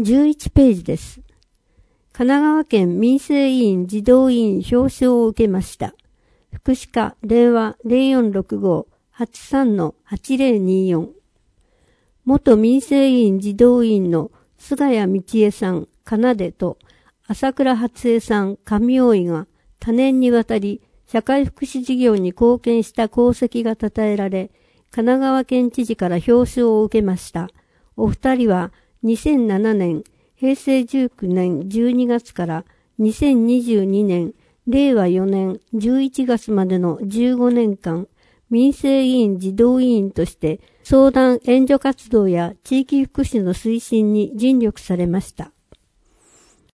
11ページです。神奈川県民生委員児童委員表彰を受けました。福祉課電話 0465-83-8024 元民生委員児童委員の菅谷道恵さん、金出と朝倉初江さん、上大井が多年にわたり社会福祉事業に貢献した功績が称えられ、神奈川県知事から表彰を受けました。お二人は2007年、平成19年12月から2022年、令和4年11月までの15年間、民生委員児童委員として相談援助活動や地域福祉の推進に尽力されました。